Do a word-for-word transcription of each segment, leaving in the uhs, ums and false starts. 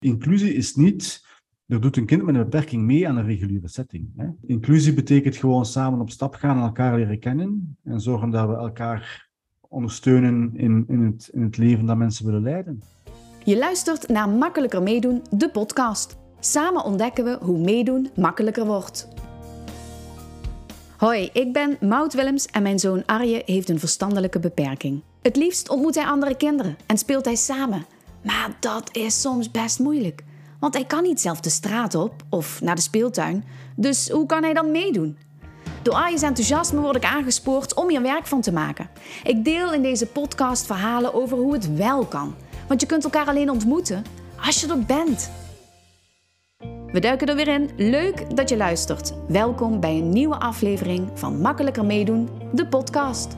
Inclusie is niet, er doet een kind met een beperking mee aan een reguliere setting. Hè. Inclusie betekent gewoon samen op stap gaan en elkaar leren kennen en zorgen dat we elkaar ondersteunen in, in, het, in het leven dat mensen willen leiden. Je luistert naar Makkelijker Meedoen, de podcast. Samen ontdekken we hoe meedoen makkelijker wordt. Hoi, ik ben Maud Willems en mijn zoon Arje heeft een verstandelijke beperking. Het liefst ontmoet hij andere kinderen en speelt hij samen. Maar dat is soms best moeilijk. Want hij kan niet zelf de straat op of naar de speeltuin. Dus hoe kan hij dan meedoen? Door Arje's enthousiasme word ik aangespoord om hier werk van te maken. Ik deel in deze podcast verhalen over hoe het wel kan. Want je kunt elkaar alleen ontmoeten als je er bent. We duiken er weer in. Leuk dat je luistert. Welkom bij een nieuwe aflevering van Makkelijker Meedoen, de podcast.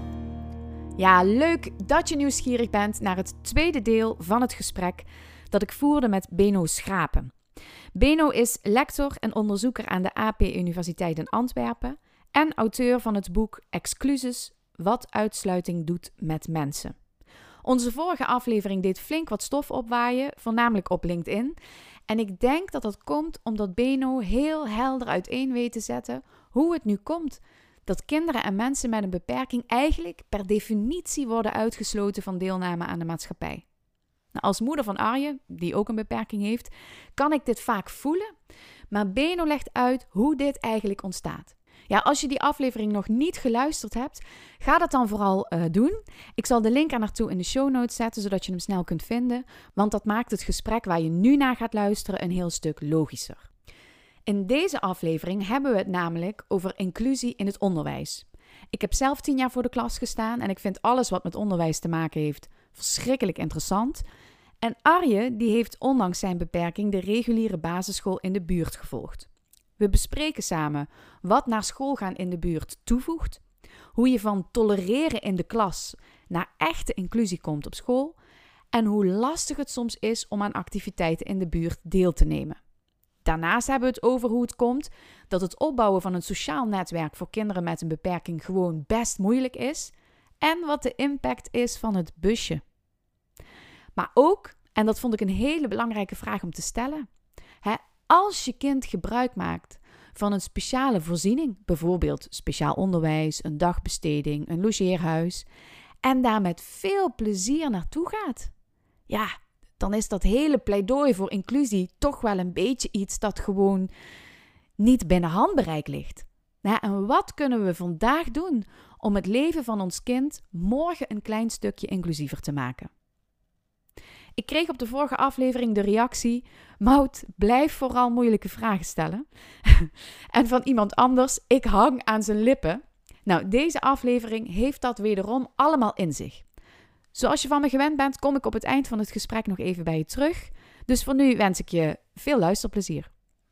Ja, leuk dat je nieuwsgierig bent naar het tweede deel van het gesprek dat ik voerde met Beno Schrapen. Beno is lector en onderzoeker aan de A P Universiteit in Antwerpen en auteur van het boek Exclusus: Wat uitsluiting doet met mensen. Onze vorige aflevering deed flink wat stof opwaaien, voornamelijk op LinkedIn. En ik denk dat dat komt omdat Beno heel helder uiteen weet te zetten hoe het nu komt dat kinderen en mensen met een beperking eigenlijk per definitie worden uitgesloten van deelname aan de maatschappij. Nou, als moeder van Arje, die ook een beperking heeft, kan ik dit vaak voelen, maar Beno legt uit hoe dit eigenlijk ontstaat. Ja, als je die aflevering nog niet geluisterd hebt, ga dat dan vooral uh, doen. Ik zal de link er naartoe in de show notes zetten, zodat je hem snel kunt vinden, want dat maakt het gesprek waar je nu naar gaat luisteren een heel stuk logischer. In deze aflevering hebben we het namelijk over inclusie in het onderwijs. Ik heb zelf tien jaar voor de klas gestaan en ik vind alles wat met onderwijs te maken heeft verschrikkelijk interessant. En Arje, die heeft ondanks zijn beperking de reguliere basisschool in de buurt gevolgd. We bespreken samen wat naar school gaan in de buurt toevoegt, hoe je van tolereren in de klas naar echte inclusie komt op school en hoe lastig het soms is om aan activiteiten in de buurt deel te nemen. Daarnaast hebben we het over hoe het komt dat het opbouwen van een sociaal netwerk voor kinderen met een beperking gewoon best moeilijk is en wat de impact is van het busje. Maar ook, en dat vond ik een hele belangrijke vraag om te stellen, hè, als je kind gebruik maakt van een speciale voorziening, bijvoorbeeld speciaal onderwijs, een dagbesteding, een logeerhuis, en daar met veel plezier naartoe gaat, ja, dan is dat hele pleidooi voor inclusie toch wel een beetje iets dat gewoon niet binnen handbereik ligt. Ja, en wat kunnen we vandaag doen om het leven van ons kind morgen een klein stukje inclusiever te maken? Ik kreeg op de vorige aflevering de reactie: Maud, blijf vooral moeilijke vragen stellen. En van iemand anders: ik hang aan zijn lippen. Nou, deze aflevering heeft dat wederom allemaal in zich. Zoals je van me gewend bent, kom ik op het eind van het gesprek nog even bij je terug. Dus voor nu wens ik je veel luisterplezier.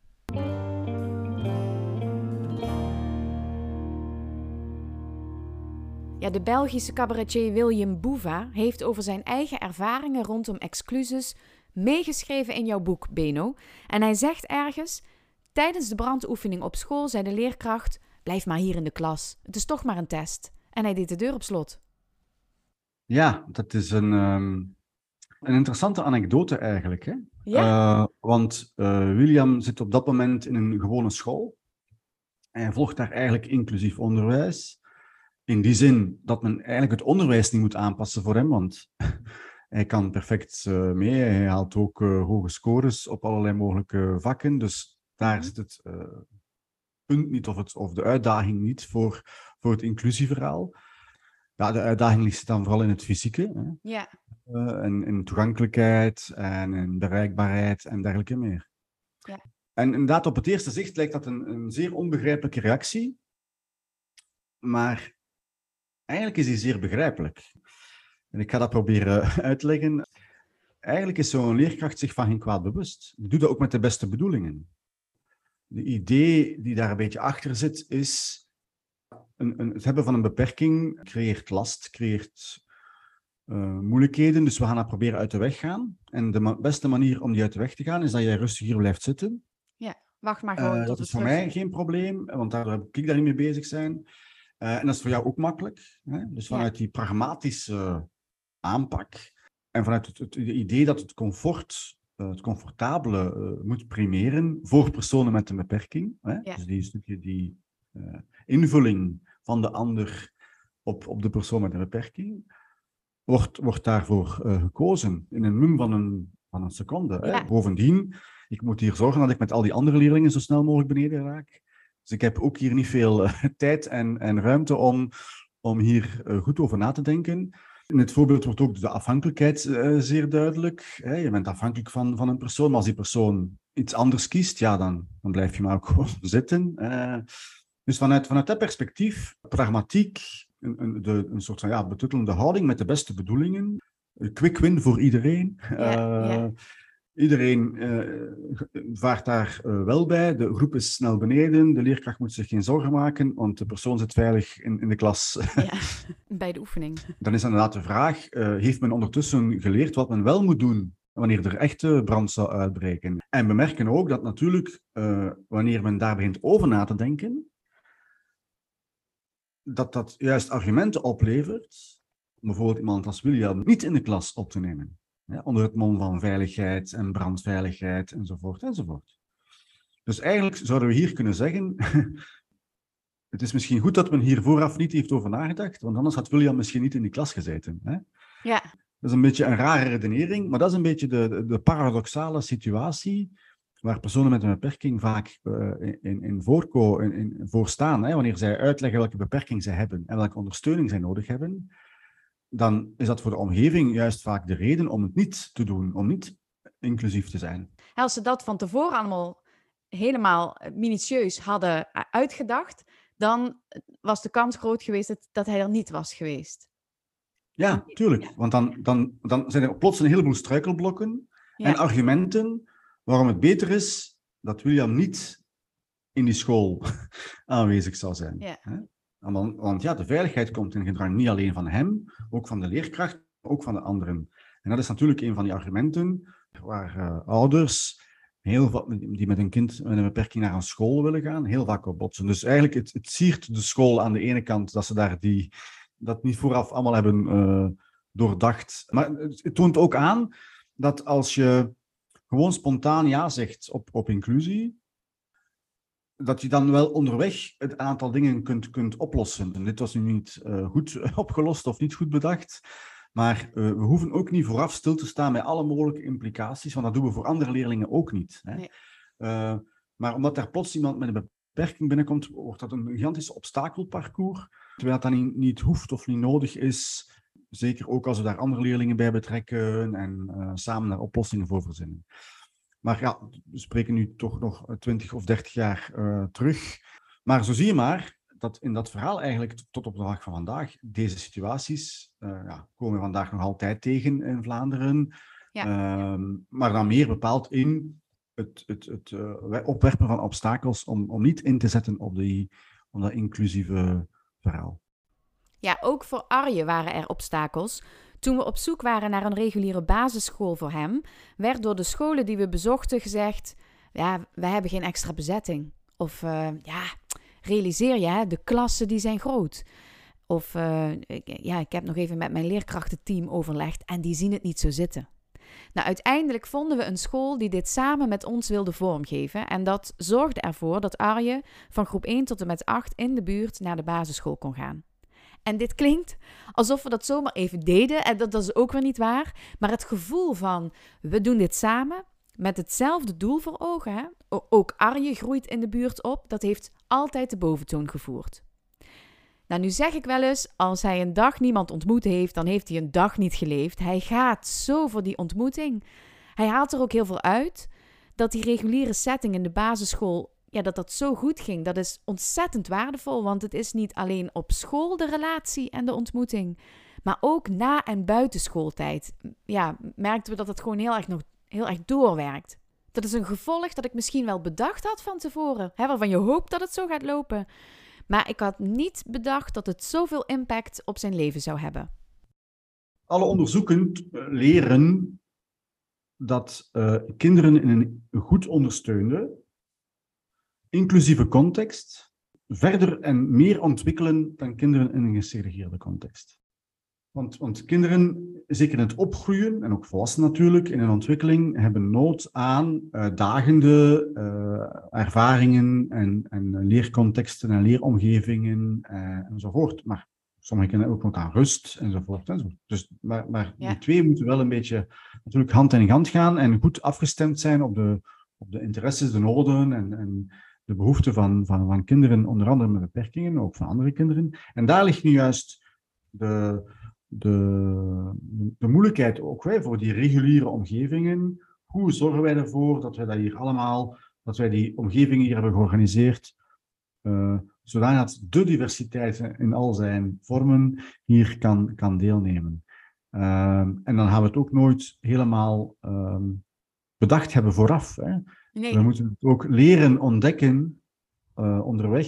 Ja, de Belgische cabaretier William Boeva heeft over zijn eigen ervaringen rondom Exclusus meegeschreven in jouw boek, Beno. En hij zegt ergens: tijdens de brandoefening op school zei de leerkracht: blijf maar hier in de klas, het is toch maar een test. En hij deed de deur op slot. Ja, dat is een, um, een interessante anekdote eigenlijk. Hè? Ja. Uh, want uh, William zit op dat moment in een gewone school. En hij volgt daar eigenlijk inclusief onderwijs. In die zin dat men eigenlijk het onderwijs niet moet aanpassen voor hem, want hij kan perfect uh, mee. Hij haalt ook uh, hoge scores op allerlei mogelijke vakken. Dus daar zit het uh, punt niet of, het, of de uitdaging niet voor, voor het inclusieverhaal. Ja, de uitdaging ligt dan vooral in het fysieke. Hè? Ja. Uh, en in toegankelijkheid en in bereikbaarheid en dergelijke meer. Ja. En inderdaad, op het eerste zicht lijkt dat een, een zeer onbegrijpelijke reactie. Maar eigenlijk is die zeer begrijpelijk. En ik ga dat proberen uit te leggen. Eigenlijk is zo'n leerkracht zich van geen kwaad bewust. Die doet dat ook met de beste bedoelingen. De idee die daar een beetje achter zit, is Een, een, het hebben van een beperking creëert last, creëert uh, moeilijkheden. Dus we gaan dat proberen uit de weg gaan. En de ma- beste manier om die uit de weg te gaan, is dat jij rustig hier blijft zitten. Ja, wacht maar gewoon Uh, tot dat het is voor terug... mij geen probleem, want daar heb ik daar niet mee bezig zijn. Uh, en dat is voor jou ook makkelijk. Hè? Dus vanuit ja. die pragmatische aanpak en vanuit het, het, het idee dat het comfort uh, het comfortabele uh, moet primeren voor personen met een beperking. Hè? Ja. Dus die stukje die uh, invulling van de ander op, op de persoon met een beperking, wordt, wordt daarvoor uh, gekozen in een mum van een, van een seconde. Hè? Ja. Bovendien, ik moet hier zorgen dat ik met al die andere leerlingen zo snel mogelijk beneden raak. Dus ik heb ook hier niet veel uh, tijd en, en ruimte om, om hier uh, goed over na te denken. In het voorbeeld wordt ook de afhankelijkheid uh, zeer duidelijk. Hè? Je bent afhankelijk van, van een persoon, maar als die persoon iets anders kiest, ja, dan, dan blijf je maar ook gewoon zitten. Uh, dus vanuit, vanuit dat perspectief, pragmatiek, een, een, de, een soort van ja, betuttelende houding met de beste bedoelingen, een quick win voor iedereen. Ja, uh, ja. Iedereen uh, vaart daar uh, wel bij. De groep is snel beneden. De leerkracht moet zich geen zorgen maken, want de persoon zit veilig in, in de klas. Ja, bij de oefening. Dan is inderdaad de vraag, uh, heeft men ondertussen geleerd wat men wel moet doen wanneer er echte brand zou uitbreken? En we merken ook dat natuurlijk, uh, wanneer men daar begint over na te denken, dat dat juist argumenten oplevert, om bijvoorbeeld iemand als William niet in de klas op te nemen. Ja, onder het mom van veiligheid en brandveiligheid enzovoort enzovoort. Dus eigenlijk zouden we hier kunnen zeggen, het is misschien goed dat men hier vooraf niet heeft over nagedacht, want anders had William misschien niet in die klas gezeten. Hè? Ja. Dat is een beetje een rare redenering, maar dat is een beetje de, de, de paradoxale situatie waar personen met een beperking vaak uh, in, in, voorko, in, in voorstaan. Hè? Wanneer zij uitleggen welke beperking zij hebben en welke ondersteuning zij nodig hebben, dan is dat voor de omgeving juist vaak de reden om het niet te doen, om niet inclusief te zijn. Als ze dat van tevoren allemaal helemaal minutieus hadden uitgedacht, dan was de kans groot geweest dat, dat hij er niet was geweest. Ja, tuurlijk. Ja. Want dan, dan, dan zijn er plots een heleboel struikelblokken ja. en argumenten waarom het beter is dat William niet in die school aanwezig zou zijn. Ja. Want, want ja, de veiligheid komt in gedrang niet alleen van hem, ook van de leerkracht, ook van de anderen. En dat is natuurlijk een van die argumenten waar uh, ouders heel vaak, die met een kind met een beperking naar een school willen gaan, heel vaak op botsen. Dus eigenlijk, het, het siert de school aan de ene kant dat ze daar die, dat niet vooraf allemaal hebben uh, doordacht. Maar het, het toont ook aan dat als je gewoon spontaan ja zegt op, op inclusie, dat je dan wel onderweg het aantal dingen kunt, kunt oplossen. En dit was nu niet uh, goed opgelost of niet goed bedacht, maar uh, we hoeven ook niet vooraf stil te staan bij alle mogelijke implicaties, want dat doen we voor andere leerlingen ook niet. Hè. Nee. Uh, maar omdat daar plots iemand met een beperking binnenkomt, wordt dat een gigantisch obstakelparcours, terwijl dat dan niet, niet hoeft of niet nodig is, zeker ook als we daar andere leerlingen bij betrekken en uh, samen daar oplossingen voor verzinnen. Maar ja, we spreken nu toch nog twintig of dertig jaar uh, terug. Maar zo zie je maar dat in dat verhaal eigenlijk tot op de dag van vandaag deze situaties uh, ja, komen we vandaag nog altijd tegen in Vlaanderen. Ja. Uh, maar dan meer bepaald in het, het, het uh, opwerpen van obstakels om, om niet in te zetten op, die, op dat inclusieve verhaal. Ja, ook voor Arje waren er obstakels. Toen we op zoek waren naar een reguliere basisschool voor hem, werd door de scholen die we bezochten gezegd, ja, we hebben geen extra bezetting. Of, uh, ja, realiseer je, hè, de klassen die zijn groot. Of, uh, ja, ik heb nog even met mijn leerkrachtenteam overlegd en die zien het niet zo zitten. Nou, uiteindelijk vonden we een school die dit samen met ons wilde vormgeven. En dat zorgde ervoor dat Arje van groep één tot en met acht in de buurt naar de basisschool kon gaan. En dit klinkt alsof we dat zomaar even deden. En dat, dat is ook weer niet waar. Maar het gevoel van, we doen dit samen met hetzelfde doel voor ogen. Hè? O- ook Arje groeit in de buurt op. Dat heeft altijd de boventoon gevoerd. Nou, nu zeg ik wel eens, als hij een dag niemand ontmoet heeft, dan heeft hij een dag niet geleefd. Hij gaat zo voor die ontmoeting. Hij haalt er ook heel veel uit. Dat die reguliere setting in de basisschool, ja, dat dat zo goed ging, dat is ontzettend waardevol. Want het is niet alleen op school de relatie en de ontmoeting, maar ook na en buiten schooltijd. Ja, merkten we dat het gewoon heel erg, nog, heel erg doorwerkt. Dat is een gevolg dat ik misschien wel bedacht had van tevoren. Hè, waarvan je hoopt dat het zo gaat lopen. Maar ik had niet bedacht dat het zoveel impact op zijn leven zou hebben. Alle onderzoeken leren dat uh, kinderen in een goed ondersteunde, inclusieve context verder en meer ontwikkelen dan kinderen in een gesegregeerde context. Want, want kinderen, zeker in het opgroeien, en ook volwassenen natuurlijk, in hun ontwikkeling, hebben nood aan uitdagende uh, ervaringen en, en leercontexten en leeromgevingen uh, enzovoort. Maar sommige kinderen ook nood aan rust enzovoort. enzovoort. Dus, maar maar ja. die twee moeten wel een beetje natuurlijk hand in hand gaan en goed afgestemd zijn op de, op de interesses, de noden en, en de behoeften van, van, van kinderen, onder andere met beperkingen, ook van andere kinderen. En daar ligt nu juist de... De, de moeilijkheid ook hè, voor die reguliere omgevingen. Hoe zorgen wij ervoor dat wij dat hier allemaal, dat wij die omgevingen hier hebben georganiseerd, uh, zodat de diversiteit in al zijn vormen hier kan, kan deelnemen. Uh, en dan gaan we het ook nooit helemaal uh, bedacht hebben vooraf. Hè. Nee. We moeten het ook leren ontdekken uh, onderweg.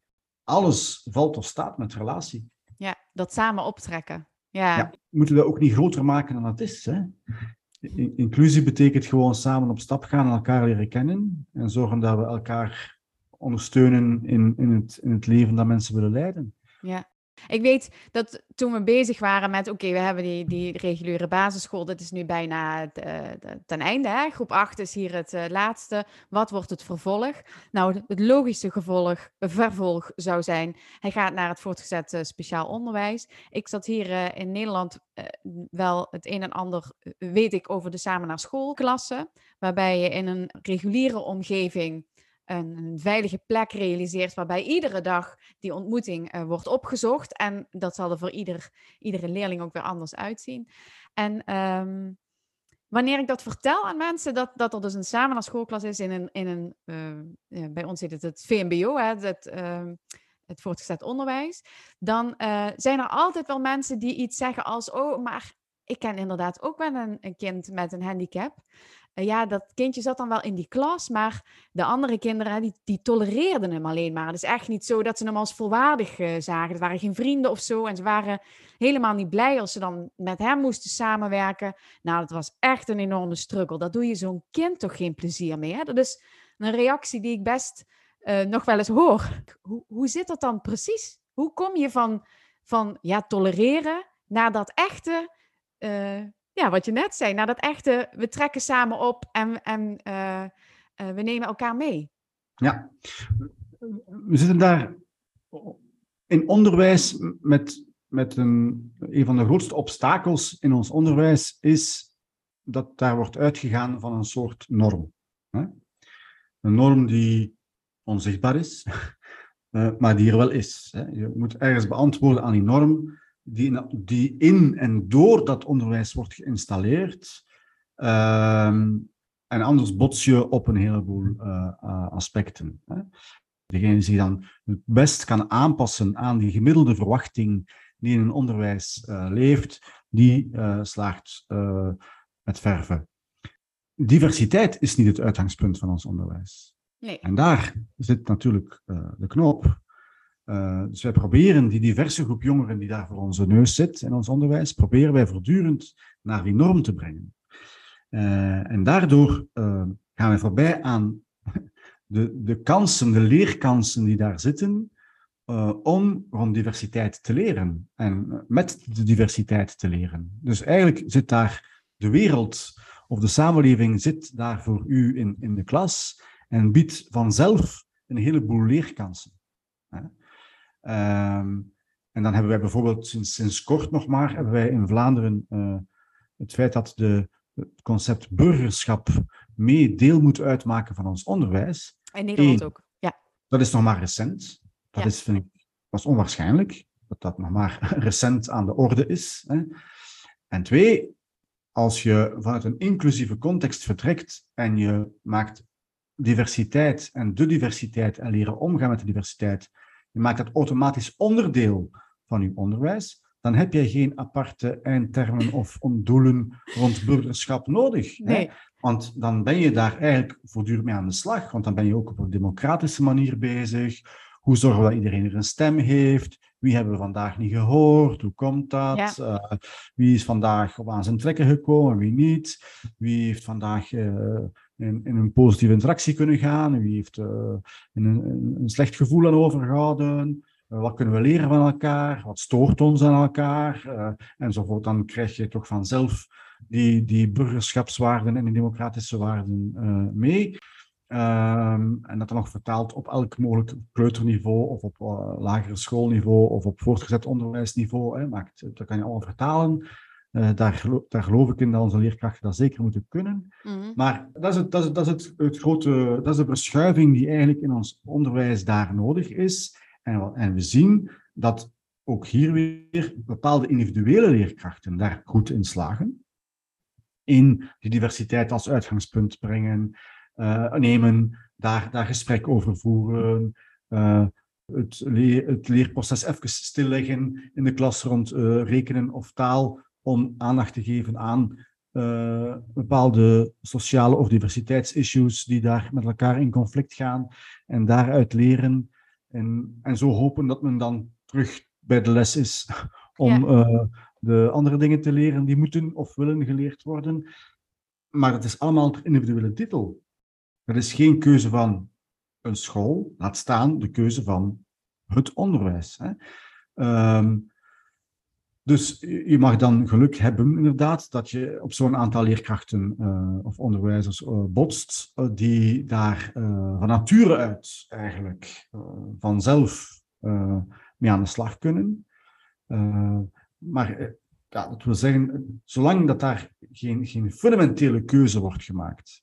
Alles valt of staat met relatie. Ja, dat samen optrekken. Ja. Ja, we moeten dat ook niet groter maken dan het is. Hè? Inclusie betekent gewoon samen op stap gaan en elkaar leren kennen en zorgen dat we elkaar ondersteunen in, in, het, in het leven dat mensen willen leiden. Ja. Ik weet dat toen we bezig waren met, oké, okay, we hebben die, die reguliere basisschool, dat is nu bijna de, de, ten einde. Hè? Groep acht is hier het uh, laatste. Wat wordt het vervolg? Nou, het logische gevolg, vervolg zou zijn, hij gaat naar het voortgezet uh, speciaal onderwijs. Ik zat hier uh, in Nederland uh, wel het een en ander, uh, weet ik, over de samen naar schoolklassen, waarbij je in een reguliere omgeving Een, een veilige plek realiseert waarbij iedere dag die ontmoeting uh, wordt opgezocht. En dat zal er voor ieder, iedere leerling ook weer anders uitzien. En um, wanneer ik dat vertel aan mensen, dat, dat er dus een samen naar schoolklas is in een, in een uh, ja, bij ons heet het het V M B O, hè, het, uh, het voortgezet onderwijs, dan uh, zijn er altijd wel mensen die iets zeggen als, oh, maar ik ken inderdaad ook wel een, een kind met een handicap. Uh, ja, dat kindje zat dan wel in die klas, maar de andere kinderen, die, die tolereerden hem alleen maar. Het is echt niet zo dat ze hem als volwaardig uh, zagen. Het waren geen vrienden of zo en ze waren helemaal niet blij als ze dan met hem moesten samenwerken. Nou, dat was echt een enorme struggle. Daar doe je zo'n kind toch geen plezier mee, hè? Dat is een reactie die ik best uh, nog wel eens hoor. Hoe, hoe zit dat dan precies? Hoe kom je van, van ja, tolereren naar dat echte... Uh, Ja, wat je net zei, nou dat echte, we trekken samen op en, en uh, uh, we nemen elkaar mee. Ja, we zitten daar in onderwijs met, met een, een van de grootste obstakels in ons onderwijs is dat daar wordt uitgegaan van een soort norm. Hè? Een norm die onzichtbaar is, uh, maar die er wel is. Hè? Je moet ergens beantwoorden aan die norm. Die, die in en door dat onderwijs wordt geïnstalleerd. Um, en anders bots je op een heleboel uh, uh, aspecten. Hè. Degene die zich dan het best kan aanpassen aan die gemiddelde verwachting die in een onderwijs uh, leeft, die uh, slaagt uh, met verven. Diversiteit is niet het uitgangspunt van ons onderwijs. Nee. En daar zit natuurlijk uh, de knoop. Uh, dus wij proberen die diverse groep jongeren die daar voor onze neus zit in ons onderwijs, proberen wij voortdurend naar die norm te brengen. Uh, en daardoor uh, gaan wij voorbij aan de, de kansen, de leerkansen die daar zitten, uh, om rond diversiteit te leren en met de diversiteit te leren. Dus eigenlijk zit daar de wereld of de samenleving zit daar voor u in, in de klas en biedt vanzelf een heleboel leerkansen. Uh, Um, en dan hebben wij bijvoorbeeld sinds, sinds kort nog maar, hebben wij in Vlaanderen uh, het feit dat de, het concept burgerschap mee deel moet uitmaken van ons onderwijs. In Nederland Eén, ook, ja. Dat is nog maar recent. Dat ja. is, vind ik, dat is onwaarschijnlijk, dat dat nog maar recent aan de orde is. Hè. En twee, als je vanuit een inclusieve context vertrekt en je maakt diversiteit en de diversiteit en leren omgaan met de diversiteit, je maakt dat automatisch onderdeel van je onderwijs, dan heb je geen aparte eindtermen of doelen rond burgerschap nodig. Nee. Hè? Want dan ben je daar eigenlijk voortdurend mee aan de slag, want dan ben je ook op een democratische manier bezig. Hoe zorgen we dat iedereen er een stem heeft? Wie hebben we vandaag niet gehoord? Hoe komt dat? Ja. Uh, wie is vandaag op aan zijn trekken gekomen? Wie niet? Wie heeft vandaag uh, in, in een positieve interactie kunnen gaan? Wie heeft uh, in een, een slecht gevoel aan overgehouden? Uh, wat kunnen we leren van elkaar? Wat stoort ons aan elkaar? Uh, enzovoort. Dan krijg je toch vanzelf die, die burgerschapswaarden en die democratische waarden uh, mee. Um, en dat dan nog vertaald op elk mogelijk kleuterniveau of op uh, lagere schoolniveau of op voortgezet onderwijsniveau. Hè. Maakt, dat kan je allemaal vertalen. Uh, daar, gelo- daar geloof ik in dat onze leerkrachten dat zeker moeten kunnen. Mm-hmm. Maar dat is, het, dat is, dat is het, het grote, dat is de verschuiving die eigenlijk in ons onderwijs daar nodig is. En, en we zien dat ook hier weer bepaalde individuele leerkrachten daar goed in slagen. In die diversiteit als uitgangspunt brengen, uh, nemen, daar, daar gesprek over voeren, uh, het, leer, het leerproces even stilleggen in de klas rond uh, rekenen of taal, om aandacht te geven aan uh, bepaalde sociale of diversiteitsissues die daar met elkaar in conflict gaan en daaruit leren en, en zo hopen dat men dan terug bij de les is om ja. uh, de andere dingen te leren die moeten of willen geleerd worden. Maar het is allemaal een individuele titel. Er is geen keuze van een school, laat staan de keuze van het onderwijs. Hè. Um, Dus je mag dan geluk hebben, inderdaad, dat je op zo'n aantal leerkrachten uh, of onderwijzers uh, botst, uh, die daar uh, van nature uit eigenlijk uh, vanzelf uh, mee aan de slag kunnen. Uh, maar uh, ja, dat wil zeggen, zolang dat daar geen, geen fundamentele keuze wordt gemaakt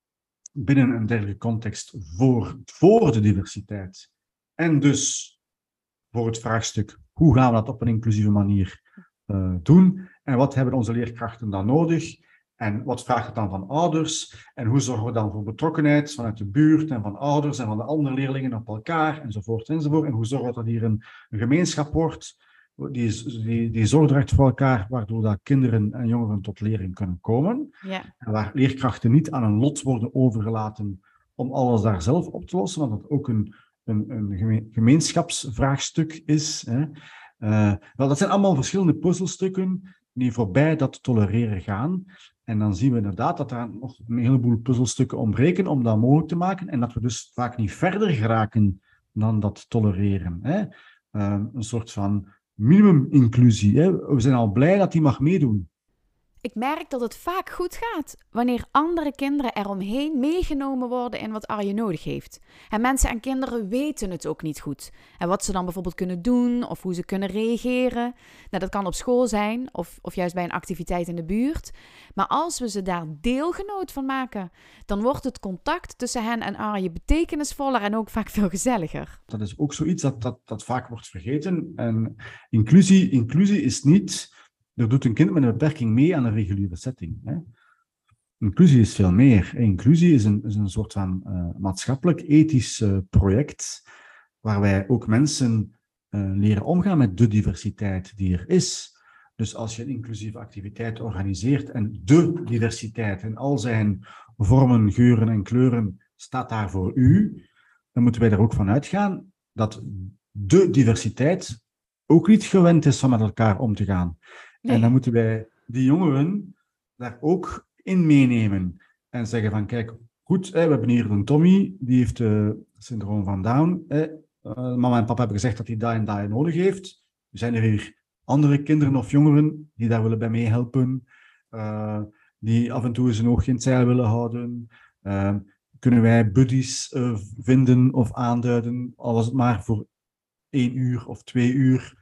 binnen een dergelijke context voor, voor de diversiteit en dus voor het vraagstuk hoe gaan we dat op een inclusieve manier uh, doen en wat hebben onze leerkrachten dan nodig en wat vraagt het dan van ouders en hoe zorgen we dan voor betrokkenheid vanuit de buurt en van ouders en van de andere leerlingen op elkaar enzovoort enzovoort en hoe zorgen we dat hier een, een gemeenschap wordt die, die, die zorg draagt voor elkaar waardoor dat kinderen en jongeren tot lering kunnen komen ja. en waar leerkrachten niet aan een lot worden overgelaten om alles daar zelf op te lossen, want dat ook een Een, een gemeenschapsvraagstuk is. Hè. Uh, wel, dat zijn allemaal verschillende puzzelstukken die voorbij dat tolereren gaan. En dan zien we inderdaad dat er nog een heleboel puzzelstukken ontbreken om dat mogelijk te maken en dat we dus vaak niet verder geraken dan dat tolereren. Hè. Uh, een soort van minimum-inclusie. Hè. We zijn al blij dat die mag meedoen. Ik merk dat het vaak goed gaat wanneer andere kinderen eromheen meegenomen worden in wat Arje nodig heeft. En mensen en kinderen weten het ook niet goed. En wat ze dan bijvoorbeeld kunnen doen of hoe ze kunnen reageren. Nou, dat kan op school zijn of, of juist bij een activiteit in de buurt. Maar als we ze daar deelgenoot van maken, dan wordt het contact tussen hen en Arje betekenisvoller en ook vaak veel gezelliger. Dat is ook zoiets dat, dat, dat vaak wordt vergeten. En inclusie, inclusie is niet... Er doet een kind met een beperking mee aan een reguliere setting. Hè. Inclusie is veel meer. Inclusie is een, is een soort van uh, maatschappelijk-ethisch uh, project waar wij ook mensen uh, leren omgaan met de diversiteit die er is. Dus als je een inclusieve activiteit organiseert en de diversiteit in al zijn vormen, geuren en kleuren staat daar voor u, dan moeten wij er ook van uitgaan dat de diversiteit ook niet gewend is van met elkaar om te gaan. Nee. En dan moeten wij die jongeren daar ook in meenemen. En zeggen van, kijk, goed, hè, we hebben hier een Tommy, die heeft het uh, syndroom van Down. Hè. Uh, mama en papa hebben gezegd dat hij dat en dat nodig heeft. Er zijn er hier andere kinderen of jongeren die daar willen bij meehelpen. Uh, die af en toe eens een oogje in het zeil willen houden. Uh, kunnen wij buddies uh, vinden of aanduiden, al was het maar voor één uur of twee uur.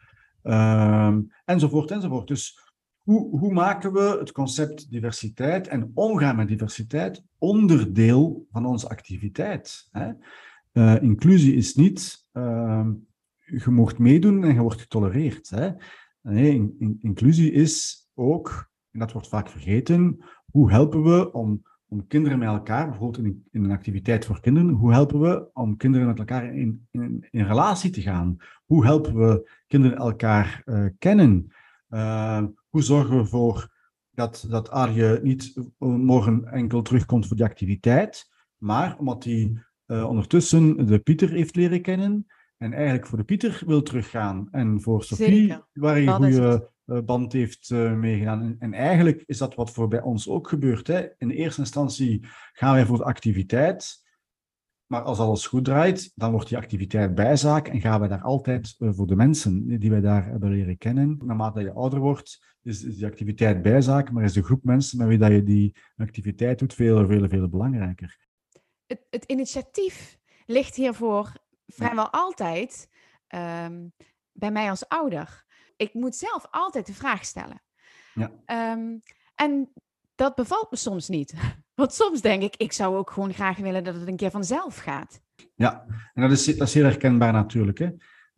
Uh, enzovoort, enzovoort. Dus hoe, hoe maken we het concept diversiteit en omgaan met diversiteit onderdeel van onze activiteit? Hè? Uh, inclusie is niet, uh, je mag meedoen en je wordt getolereerd. Hè? Nee, in, in, inclusie is ook, en dat wordt vaak vergeten, hoe helpen we om, om kinderen met elkaar, bijvoorbeeld in, in een activiteit voor kinderen, hoe helpen we om kinderen met elkaar in, in, in relatie te gaan? Hoe helpen we kinderen elkaar uh, kennen? Uh, hoe zorgen we ervoor dat, dat Arje niet morgen enkel terugkomt voor die activiteit, maar omdat hij uh, ondertussen de Pieter heeft leren kennen en eigenlijk voor de Pieter wil teruggaan en voor Sophie, Zeker. Waar hij een goede uh, band heeft uh, meegedaan. En, en eigenlijk is dat wat voor bij ons ook gebeurt. Hè. In de eerste instantie gaan wij voor de activiteit Maar als alles goed draait, dan wordt die activiteit bijzaak en gaan we daar altijd uh, voor de mensen die wij daar hebben leren kennen. Naarmate je ouder wordt, is, is die activiteit bijzaak, maar is de groep mensen met wie dat je die activiteit doet veel, veel, veel belangrijker. Het, het initiatief ligt hiervoor vrijwel ja. altijd um, bij mij als ouder. Ik moet zelf altijd de vraag stellen. Ja. Um, en dat bevalt me soms niet. Want soms denk ik, ik zou ook gewoon graag willen dat het een keer vanzelf gaat. Ja, en dat is, dat is heel herkenbaar natuurlijk. Hè.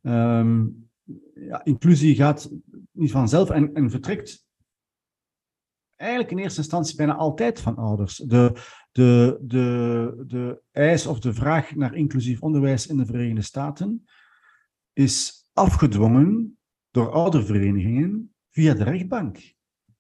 Um, ja, inclusie gaat niet vanzelf en, en vertrekt eigenlijk in eerste instantie bijna altijd van ouders. De, de, de, de eis of de vraag naar inclusief onderwijs in de Verenigde Staten is afgedwongen door ouderverenigingen via de rechtbank.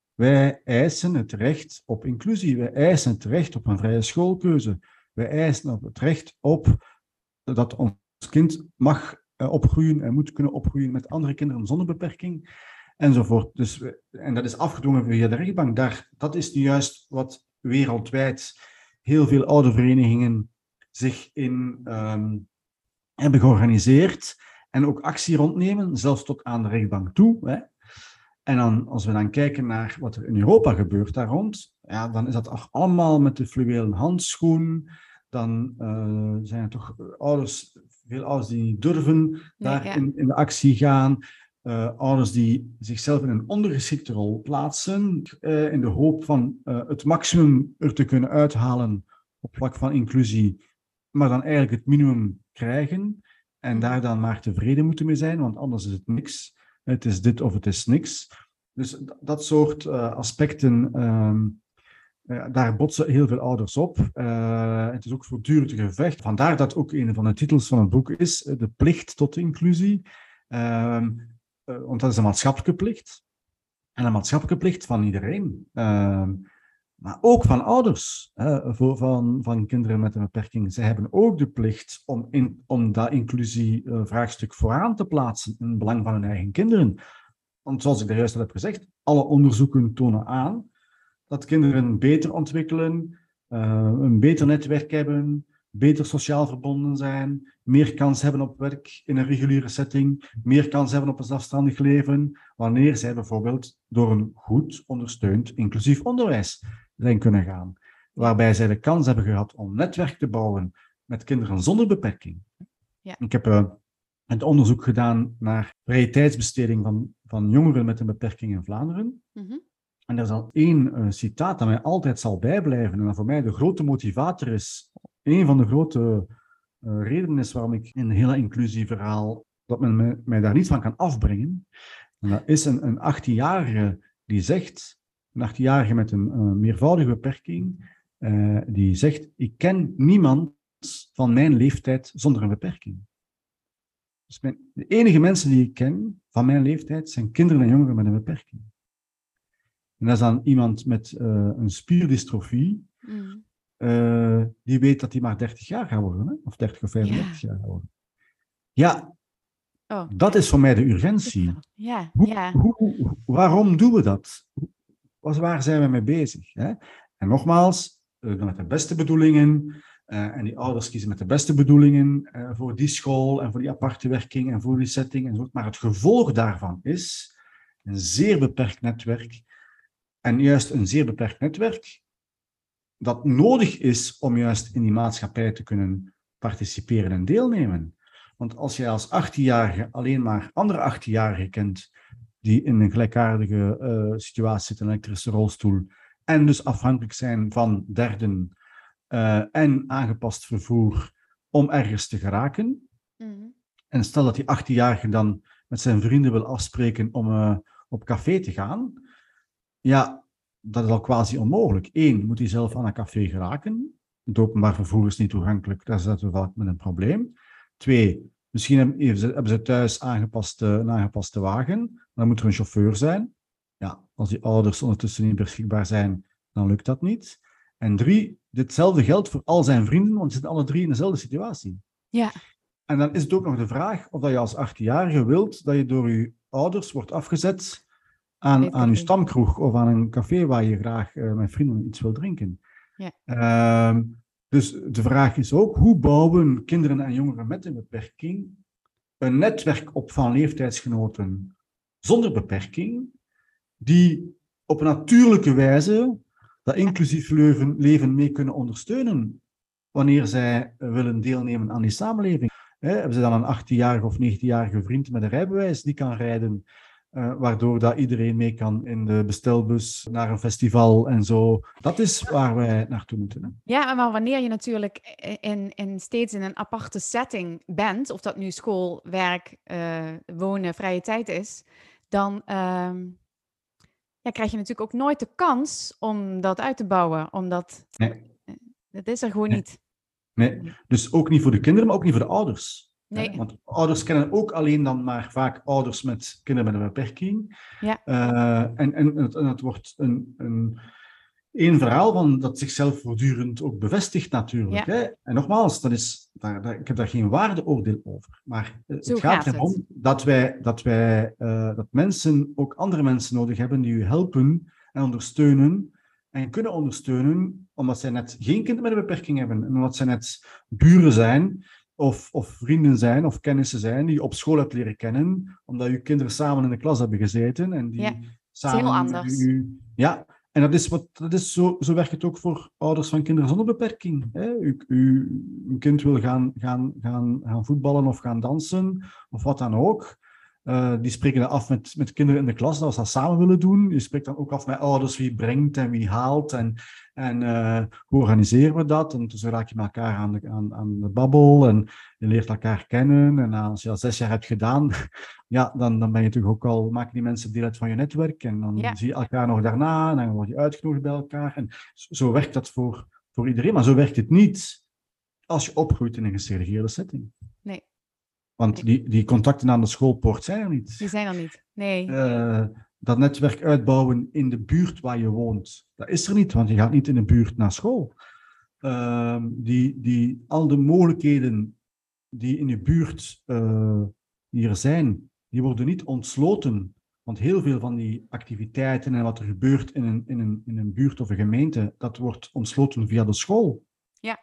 Wij eisen het recht op inclusie. Wij eisen het recht op een vrije schoolkeuze. Wij eisen op het recht op dat ons kind mag opgroeien en moet kunnen opgroeien met andere kinderen zonder beperking, enzovoort. Dus, en dat is afgedwongen via de rechtbank. Daar, dat is nu juist wat wereldwijd heel veel ouderverenigingen zich in um, hebben georganiseerd en ook actie rondnemen, zelfs tot aan de rechtbank toe. Hè. En dan, als we dan kijken naar wat er in Europa gebeurt daar rond, ja, dan is dat allemaal met de fluwelen handschoen. Dan uh, zijn er toch ouders, veel ouders die niet durven daar nee, ja. in, in de actie gaan. Uh, ouders die zichzelf in een ondergeschikte rol plaatsen, uh, in de hoop van uh, het maximum er te kunnen uithalen op vlak van inclusie, maar dan eigenlijk het minimum krijgen en daar dan maar tevreden moeten mee zijn, want anders is het niks. Het is dit of het is niks. Dus dat soort uh, aspecten, um, uh, daar botsen heel veel ouders op. Uh, het is ook voortdurend een gevecht. Vandaar dat ook een van de titels van het boek is, uh, de plicht tot inclusie. Uh, uh, want dat is een maatschappelijke plicht. En een maatschappelijke plicht van iedereen. Uh, maar ook van ouders, hè, voor, van, van kinderen met een beperking. Zij hebben ook de plicht om, in, om dat inclusievraagstuk vooraan te plaatsen in het belang van hun eigen kinderen. Want zoals ik daar juist al heb gezegd, alle onderzoeken tonen aan dat kinderen beter ontwikkelen, uh, een beter netwerk hebben, beter sociaal verbonden zijn, meer kans hebben op werk in een reguliere setting, meer kans hebben op een zelfstandig leven, wanneer zij bijvoorbeeld door een goed ondersteund inclusief onderwijs zijn kunnen gaan. Waarbij zij de kans hebben gehad om netwerk te bouwen met kinderen zonder beperking. Ja. Ik heb uh, het onderzoek gedaan naar vrije tijdsbesteding van, van jongeren met een beperking in Vlaanderen. Mm-hmm. En er is al één uh, citaat dat mij altijd zal bijblijven en dat voor mij de grote motivator is. Een van de grote uh, redenen is waarom ik in een hele inclusieverhaal, dat men me, mij daar niet van kan afbrengen. En dat is een, een achttienjarige die zegt, een achttienjarige met een uh, meervoudige beperking, uh, die zegt, ik ken niemand van mijn leeftijd zonder een beperking. Dus mijn, de enige mensen die ik ken van mijn leeftijd zijn kinderen en jongeren met een beperking. En dat is dan iemand met uh, een spierdystrofie, mm. uh, die weet dat hij maar dertig jaar gaat worden, hè? Of dertig of vijfendertig ja. jaar gaat worden. Ja, oh. Dat is voor mij de urgentie. Ja, hoe, ja. Hoe, waarom doen we dat? Waar zijn we mee bezig? Hè? En nogmaals, uh, met de beste bedoelingen, uh, en die ouders kiezen met de beste bedoelingen uh, voor die school en voor die aparte werking en voor die setting. En zo. Maar het gevolg daarvan is een zeer beperkt netwerk. En juist een zeer beperkt netwerk dat nodig is om juist in die maatschappij te kunnen participeren en deelnemen. Want als jij als achttienjarige alleen maar andere achttienjarigen kent die in een gelijkaardige uh, situatie zitten, een elektrische rolstoel, en dus afhankelijk zijn van derden uh, en aangepast vervoer om ergens te geraken. Mm-hmm. En stel dat die achttienjarige dan met zijn vrienden wil afspreken om uh, op café te gaan, ja, dat is al quasi onmogelijk. Eén, moet hij zelf aan een café geraken. Het openbaar vervoer is niet toegankelijk, daar zitten we vaak met een probleem. Twee, misschien hebben ze, hebben ze thuis aangepaste, een aangepaste wagen, dan moet er een chauffeur zijn. Ja, als die ouders ondertussen niet beschikbaar zijn, dan lukt dat niet. En drie, ditzelfde geldt voor al zijn vrienden, want ze zitten alle drie in dezelfde situatie. Ja. En dan is het ook nog de vraag of dat je als achttienjarige wilt dat je door je ouders wordt afgezet aan, aan je stamkroeg of aan een café waar je graag uh, met vrienden iets wil drinken. Ja. Uh, Dus de vraag is ook, hoe bouwen kinderen en jongeren met een beperking een netwerk op van leeftijdsgenoten zonder beperking, die op een natuurlijke wijze dat inclusief leven, leven mee kunnen ondersteunen wanneer zij willen deelnemen aan die samenleving. He, hebben ze dan een achttienjarige of negentienjarige vriend met een rijbewijs die kan rijden, uh, waardoor dat iedereen mee kan in de bestelbus naar een festival en zo. Dat is waar wij naartoe moeten. Hè? Ja, maar wanneer je natuurlijk in, in steeds in een aparte setting bent, of dat nu school, werk, uh, wonen, vrije tijd is, dan uh, ja, krijg je natuurlijk ook nooit de kans om dat uit te bouwen. Omdat nee. dat is er gewoon nee. niet. Nee, dus ook niet voor de kinderen, maar ook niet voor de ouders. Nee. Hè? Want ouders kennen ook alleen dan maar vaak ouders met kinderen met een beperking. Ja. Uh, en, en, het, en het wordt een, een, een verhaal van dat zichzelf voortdurend ook bevestigt natuurlijk. Ja. Hè? En nogmaals, dat is, daar, daar, ik heb daar geen waardeoordeel over. Maar het Zo gaat gaat erom het. dat wij, dat, wij uh, dat mensen ook andere mensen nodig hebben die u helpen en ondersteunen. En kunnen ondersteunen, omdat zij net geen kind met een beperking hebben. En omdat zij net buren zijn, of, of vrienden zijn, of kennissen zijn, die je op school hebt leren kennen, omdat je kinderen samen in de klas hebben gezeten. En die ja, samen heel anders. U, ja, en dat is, wat, dat is zo, zo werkt het ook voor ouders van kinderen zonder beperking. Hè? U, u, uw kind wil gaan, gaan, gaan, gaan voetballen of gaan dansen, of wat dan ook. Uh, die spreken dat af met, met kinderen in de klas, dat ze dat samen willen doen. Je spreekt dan ook af met ouders wie brengt en wie haalt en, en uh, hoe organiseren we dat. En dus raak je met elkaar aan de, aan, aan de babbel en je leert elkaar kennen. En als je dat zes jaar hebt gedaan, ja, dan, dan ben je natuurlijk ook al, maken die mensen deel uit van je netwerk. En dan ja. zie je elkaar nog daarna en dan word je uitgenodigd bij elkaar. En zo werkt dat voor, voor iedereen, maar zo werkt het niet als je opgroeit in een gesegregeerde setting. Nee. Want die, die contacten aan de schoolpoort zijn er niet. Die zijn er niet, nee. Uh, dat netwerk uitbouwen in de buurt waar je woont, dat is er niet, want je gaat niet in de buurt naar school. Uh, die, die, al de mogelijkheden die in je buurt uh, hier zijn, die worden niet ontsloten. Want heel veel van die activiteiten en wat er gebeurt in een, in een, in een buurt of een gemeente, dat wordt ontsloten via de school. Ja.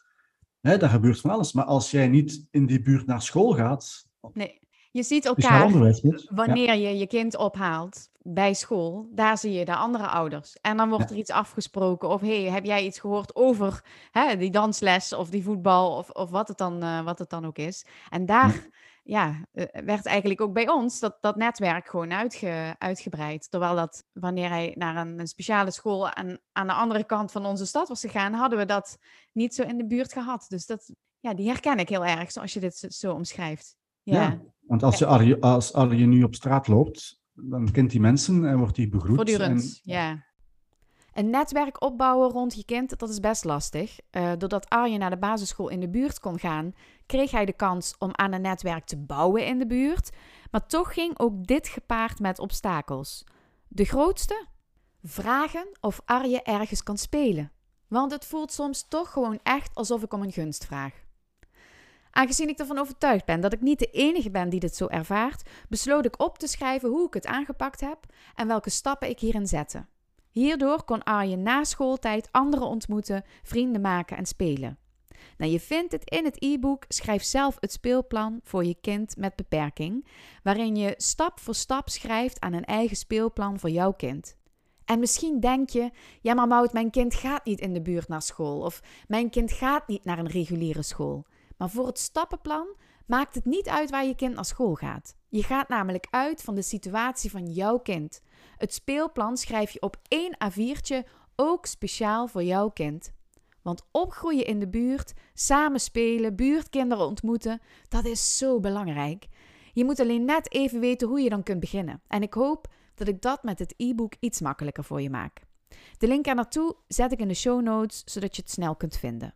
Hè, dat gebeurt van alles. Maar als jij niet in die buurt naar school gaat... Nee, je ziet elkaar dus wanneer ja. je je kind ophaalt bij school. Daar zie je de andere ouders. En dan wordt ja. er iets afgesproken. Of hey, heb jij iets gehoord over hè, die dansles of die voetbal of, of wat, het dan, uh, wat het dan ook is. En daar... Ja. Ja, uh, werd eigenlijk ook bij ons dat, dat netwerk gewoon uitge, uitgebreid. Terwijl dat, wanneer hij naar een, een speciale school aan, aan de andere kant van onze stad was gegaan, hadden we dat niet zo in de buurt gehad. Dus dat, ja, die herken ik heel erg, zoals je dit zo omschrijft. Ja, ja want als, je Arje, als Arje nu op straat loopt, dan kent hij mensen en wordt hij begroet. Voortdurend, en... ja. Een netwerk opbouwen rond je kind, dat is best lastig. Uh, doordat Arjen naar de basisschool in de buurt kon gaan, kreeg hij de kans om aan een netwerk te bouwen in de buurt. Maar toch ging ook dit gepaard met obstakels. De grootste? Vragen of Arje ergens kan spelen. Want het voelt soms toch gewoon echt alsof ik om een gunst vraag. Aangezien ik ervan overtuigd ben dat ik niet de enige ben die dit zo ervaart, besloot ik op te schrijven hoe ik het aangepakt heb en welke stappen ik hierin zette. Hierdoor kon Arjen na schooltijd anderen ontmoeten, vrienden maken en spelen. Nou, je vindt het in het e-book Schrijf zelf het speelplan voor je kind met beperking, waarin je stap voor stap schrijft aan een eigen speelplan voor jouw kind. En misschien denk je, ja maar Maud, mijn kind gaat niet in de buurt naar school of mijn kind gaat niet naar een reguliere school. Maar voor het stappenplan maakt het niet uit waar je kind naar school gaat. Je gaat namelijk uit van de situatie van jouw kind. Het speelplan schrijf je op één A viertje ook speciaal voor jouw kind. Want opgroeien in de buurt, samen spelen, buurtkinderen ontmoeten, dat is zo belangrijk. Je moet alleen net even weten hoe je dan kunt beginnen. En ik hoop dat ik dat met het e-book iets makkelijker voor je maak. De link er naartoe zet ik in de show notes, zodat je het snel kunt vinden.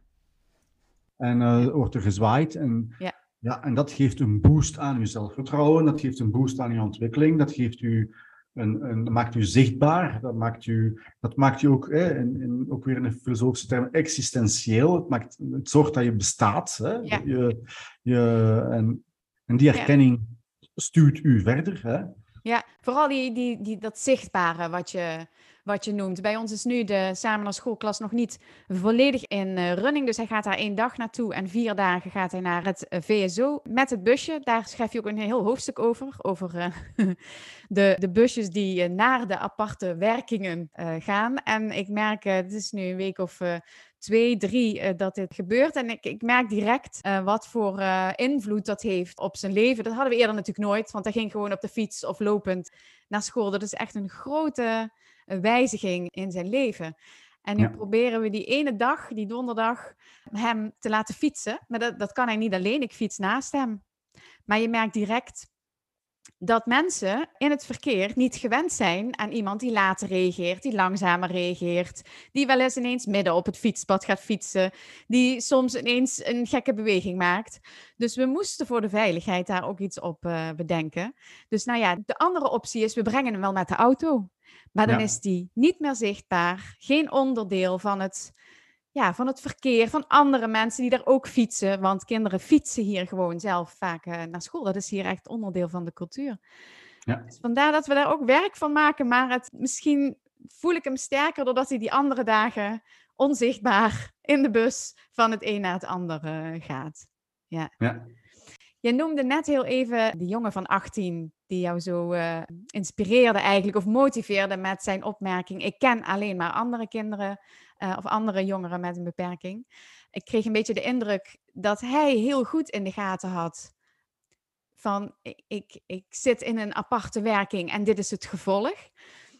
En uh, wordt er gezwaaid en, ja. Ja, en dat geeft een boost aan je zelfvertrouwen, dat geeft een boost aan je ontwikkeling, dat geeft u een, een, dat maakt u zichtbaar, dat maakt u, dat maakt u ook, hè, in, in, ook weer in een filosofische term, existentieel. Het, maakt, het zorgt dat je bestaat. Hè. Ja. Je, je, en, en die erkenning ja. stuurt u verder. Hè. Ja, vooral die, die, die, dat zichtbare wat je, wat je noemt. Bij ons is nu de Samen naar Schoolklas nog niet volledig in uh, running. Dus hij gaat daar één dag naartoe en vier dagen gaat hij naar het uh, V S O met het busje. Daar schrijf je ook een heel hoofdstuk over. Over uh, de, de busjes die uh, naar de aparte werkingen uh, gaan. En ik merk, uh, het is nu een week of uh, twee, drie uh, dat dit gebeurt. En ik, ik merk direct uh, wat voor uh, invloed dat heeft op zijn leven. Dat hadden we eerder natuurlijk nooit, want hij ging gewoon op de fiets of lopend naar school. Dat is echt een grote uh, wijziging in zijn leven. En nu ja. proberen we die ene dag, die donderdag, hem te laten fietsen. Maar dat, dat kan hij niet alleen, ik fiets naast hem. Maar je merkt direct dat mensen in het verkeer niet gewend zijn aan iemand die later reageert, die langzamer reageert, die wel eens ineens midden op het fietspad gaat fietsen, die soms ineens een gekke beweging maakt. Dus we moesten voor de veiligheid daar ook iets op uh, bedenken. Dus nou ja, de andere optie is, we brengen hem wel met de auto. Maar dan ja. is die niet meer zichtbaar, geen onderdeel van het... Ja, van het verkeer, van andere mensen die daar ook fietsen. Want kinderen fietsen hier gewoon zelf vaak uh, naar school. Dat is hier echt onderdeel van de cultuur. Ja. Dus vandaar dat we daar ook werk van maken. Maar het, misschien voel ik hem sterker doordat hij die andere dagen onzichtbaar in de bus van het een naar het andere gaat. Ja. Ja. Je noemde net heel even die jongen van achttien die jou zo uh, inspireerde eigenlijk of motiveerde met zijn opmerking. Ik ken alleen maar andere kinderen uh, of andere jongeren met een beperking. Ik kreeg een beetje de indruk dat hij heel goed in de gaten had van ik, ik, ik zit in een aparte werking en dit is het gevolg.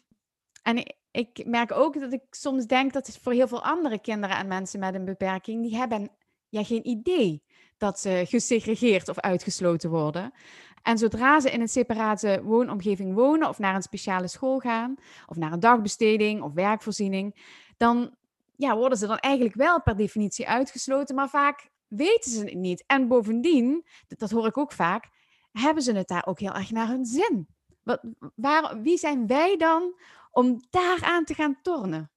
En ik, ik merk ook dat ik soms denk dat het voor heel veel andere kinderen en mensen met een beperking, die hebben ja, geen idee dat ze gesegregeerd of uitgesloten worden. En zodra ze in een separate woonomgeving wonen of naar een speciale school gaan, of naar een dagbesteding of werkvoorziening, dan ja, worden ze dan eigenlijk wel per definitie uitgesloten, maar vaak weten ze het niet. En bovendien, dat hoor ik ook vaak, hebben ze het daar ook heel erg naar hun zin. Wat, waar, wie zijn wij dan om daaraan te gaan tornen?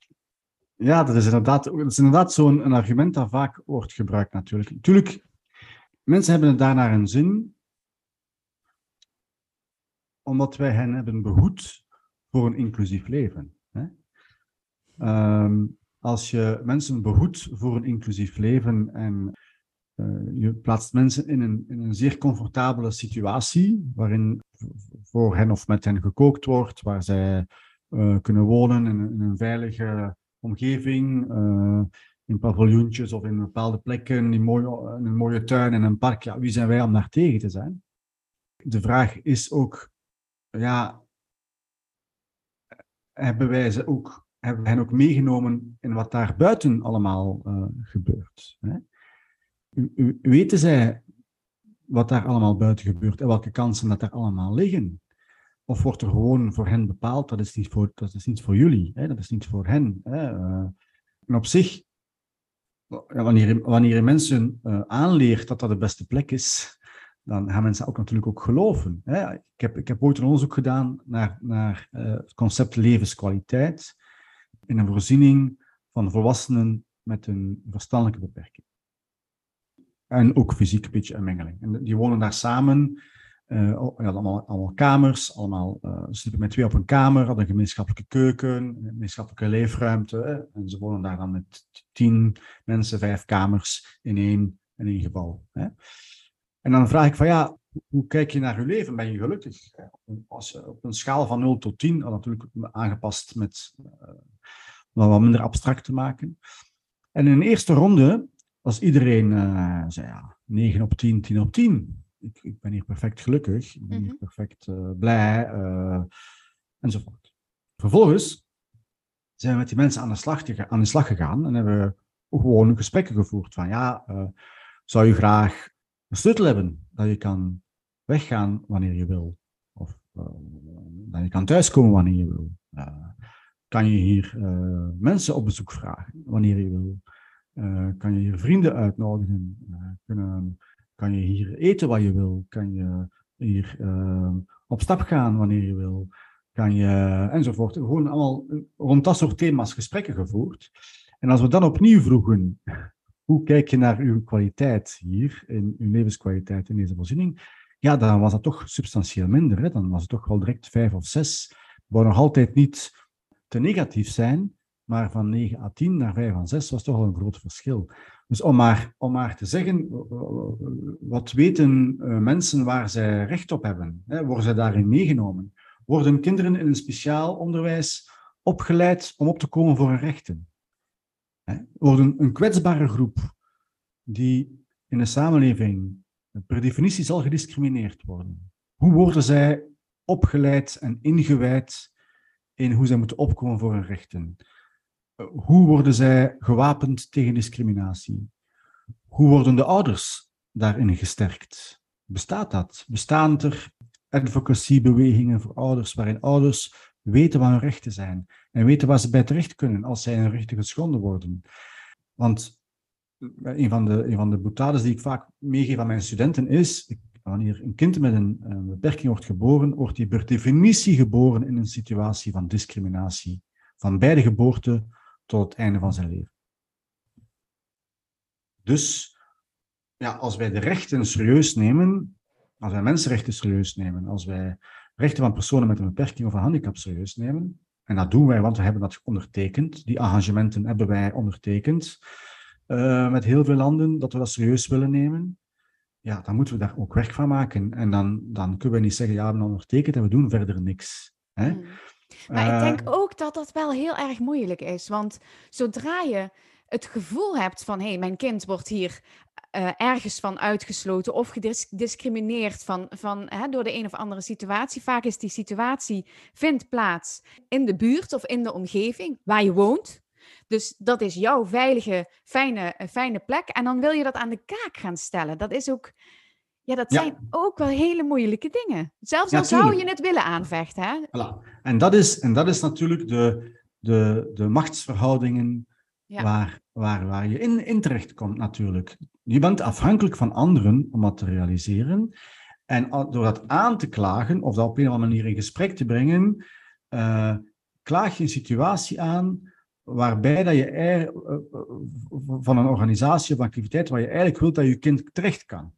Ja, dat is inderdaad, dat is inderdaad zo'n een argument dat vaak wordt gebruikt natuurlijk. Natuurlijk, mensen hebben het daar naar hun zin, omdat wij hen hebben behoed voor een inclusief leven. Hè? Um, als je mensen behoedt voor een inclusief leven en uh, je plaatst mensen in een, in een zeer comfortabele situatie, waarin voor hen of met hen gekookt wordt, waar zij uh, kunnen wonen in, in een veilige omgeving, uh, in paviljoentjes of in bepaalde plekken, in, mooie, in een mooie tuin en een park. Ja, wie zijn wij om daar tegen te zijn? De vraag is ook, ja, hebben wij ze ook, hebben wij hen ook meegenomen in wat daar buiten allemaal uh, gebeurt? Hè? U, u, weten zij wat daar allemaal buiten gebeurt en welke kansen dat daar allemaal liggen? Of wordt er gewoon voor hen bepaald, dat is niet voor, dat is niet voor jullie, hè? Dat is niet voor hen. Hè? Uh, en op zich, wanneer, wanneer je mensen uh, aanleert dat dat de beste plek is, dan gaan mensen ook natuurlijk ook geloven. Hè? Ik, heb, ik heb ooit een onderzoek gedaan naar, naar uh, het concept levenskwaliteit in een voorziening van volwassenen met een verstandelijke beperking. En ook fysiek een beetje een mengeling. En die wonen daar samen. Uh, allemaal, allemaal kamers, allemaal uh, ze sliepen met twee op een kamer, hadden een gemeenschappelijke keuken, een gemeenschappelijke leefruimte. Hè, en ze wonen daar dan met tien mensen, vijf kamers in één, in één gebouw. Hè. En dan vraag ik van ja, hoe kijk je naar je leven? Ben je gelukkig? Als je op een schaal van nul tot tien, natuurlijk aangepast met uh, wat minder abstract te maken. En in de eerste ronde was iedereen uh, zei ja, negen op tien, tien op tien. Ik, ik ben hier perfect gelukkig, ik ben hier perfect uh, blij, uh, enzovoort. Vervolgens zijn we met die mensen aan de slag, te, aan de slag gegaan en hebben we gewoon gesprekken gevoerd van ja, uh, zou je graag een sleutel hebben dat je kan weggaan wanneer je wil? Of uh, dat je kan thuiskomen wanneer je wil? Uh, kan je hier uh, mensen op bezoek vragen wanneer je wil? Uh, kan je hier vrienden uitnodigen? Uh, kunnen... Kan je hier eten wat je wil? Kan je hier uh, op stap gaan wanneer je wil? Kan je, enzovoort. Gewoon allemaal rond dat soort thema's gesprekken gevoerd. En als we dan opnieuw vroegen, hoe kijk je naar uw kwaliteit hier, in uw levenskwaliteit in deze voorziening? Ja, dan was dat toch substantieel minder. Hè? Dan was het toch wel direct vijf of zes. We waren nog altijd niet te negatief zijn, maar van negen à tien naar vijf à zes was toch al een groot verschil. Dus om maar, om maar te zeggen, wat weten uh, mensen waar zij recht op hebben? Hè? Worden zij daarin meegenomen? Worden kinderen in een speciaal onderwijs opgeleid om op te komen voor hun rechten? Hè? Worden een kwetsbare groep die in de samenleving per definitie zal gediscrimineerd worden. Hoe worden zij opgeleid en ingewijd in hoe zij moeten opkomen voor hun rechten? Hoe worden zij gewapend tegen discriminatie? Hoe worden de ouders daarin gesterkt? Bestaat dat? Bestaan er advocacy-bewegingen voor ouders, waarin ouders weten wat hun rechten zijn en weten waar ze bij terecht kunnen als zij hun rechten geschonden worden? Want een van de, een van de boutades die ik vaak meegeef aan mijn studenten is, wanneer een kind met een, een beperking wordt geboren, wordt hij per definitie geboren in een situatie van discriminatie, van bij de geboorte tot het einde van zijn leven. Dus ja, als wij de rechten serieus nemen, als wij mensenrechten serieus nemen, als wij rechten van personen met een beperking of een handicap serieus nemen, en dat doen wij, want we hebben dat ondertekend, die engagementen hebben wij ondertekend, Uh, met heel veel landen, dat we dat serieus willen nemen, ja, dan moeten we daar ook werk van maken. En dan, dan kunnen we niet zeggen, ja, we hebben ondertekend en we doen verder niks. Hè? Mm. Maar uh, ik denk ook dat dat wel heel erg moeilijk is. Want zodra je het gevoel hebt van, hé, hey, mijn kind wordt hier uh, ergens van uitgesloten of gediscrimineerd van, van, hè, door de een of andere situatie. Vaak is die situatie, vindt plaats in de buurt of in de omgeving waar je woont. Dus dat is jouw veilige, fijne, fijne plek. En dan wil je dat aan de kaak gaan stellen. Dat is ook, ja, dat zijn ja. ook wel hele moeilijke dingen. Zelfs ja, al zou je het willen aanvechten. Hè? Voilà. En, dat is, en dat is natuurlijk de, de, de machtsverhoudingen ja. waar, waar, waar je in, in terecht komt natuurlijk. Je bent afhankelijk van anderen om dat te realiseren. En door dat aan te klagen, of dat op een of andere manier in gesprek te brengen, uh, klaag je een situatie aan waarbij dat je van een organisatie of activiteit waar je eigenlijk wilt dat je kind terecht kan.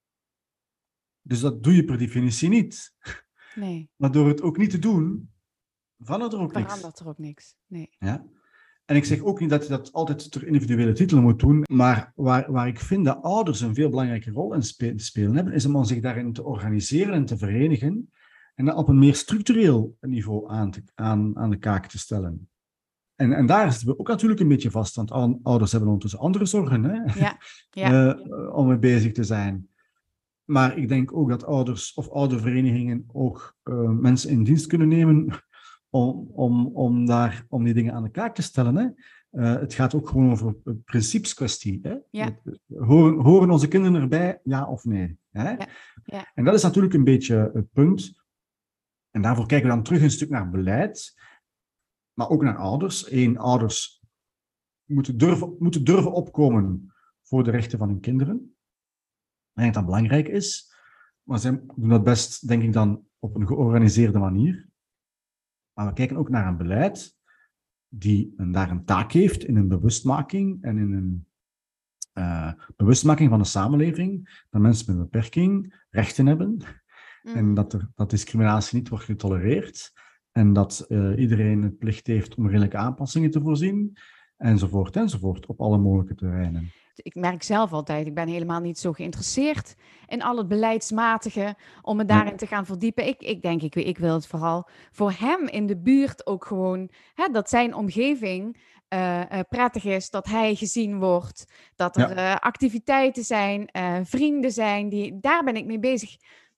Dus dat doe je per definitie niet. Nee. Maar door het ook niet te doen, verandert er ook niks. Verandert er ook niks, nee. Ja? En ik zeg ook niet dat je dat altijd ter individuele titel moet doen, maar waar, waar ik vind dat ouders een veel belangrijke rol in spe- spelen hebben, is om zich daarin te organiseren en te verenigen en dat op een meer structureel niveau aan, te, aan, aan de kaak te stellen. En, en daar zitten we ook natuurlijk een beetje vast, want ouders hebben ondertussen andere zorgen hè? Ja, ja. uh, om mee bezig te zijn. Maar ik denk ook dat ouders of ouderverenigingen ook uh, mensen in dienst kunnen nemen om, om, om, daar, om die dingen aan de kaak te stellen. Hè? Uh, het gaat ook gewoon over een principeskwestie. Hè? Ja. Horen, horen onze kinderen erbij, ja of nee? Hè? Ja. Ja. En dat is natuurlijk een beetje het punt. En daarvoor kijken we dan terug een stuk naar beleid. Maar ook naar ouders. Eén, ouders moeten durven, moeten durven opkomen voor de rechten van hun kinderen. Ik denk dat dat belangrijk is. Maar zij doen dat best, denk ik, dan op een georganiseerde manier. Maar we kijken ook naar een beleid die een, daar een taak heeft in een bewustmaking en in een uh, bewustmaking van de samenleving, dat mensen met een beperking rechten hebben mm. en dat, er, dat discriminatie niet wordt getolereerd. En dat uh, iedereen het plicht heeft om redelijke aanpassingen te voorzien, enzovoort, enzovoort, op alle mogelijke terreinen. Ik merk zelf altijd, ik ben helemaal niet zo geïnteresseerd in al het beleidsmatige, om me daarin te gaan verdiepen. Ik, ik denk, ik, ik wil het vooral voor hem in de buurt ook gewoon, hè, dat zijn omgeving uh, uh, prettig is, dat hij gezien wordt, dat er ja. uh, activiteiten zijn, uh, vrienden zijn, die, daar ben ik mee bezig.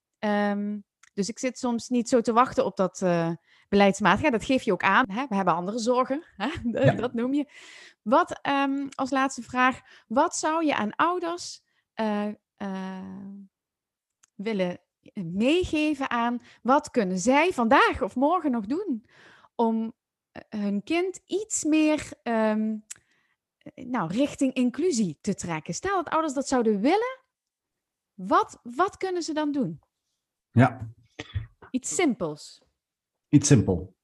Um, dus ik zit soms niet zo te wachten op dat uh, beleidsmatige. Ja, dat geef je ook aan. Hè? We hebben andere zorgen, hè? Ja. Dat noem je. Wat, um, als laatste vraag, wat zou je aan ouders uh, uh, willen meegeven aan, wat kunnen zij vandaag of morgen nog doen om hun kind iets meer um, nou, richting inclusie te trekken? Stel dat ouders dat zouden willen, wat, wat kunnen ze dan doen? Ja. Iets simpels. Iets simpel.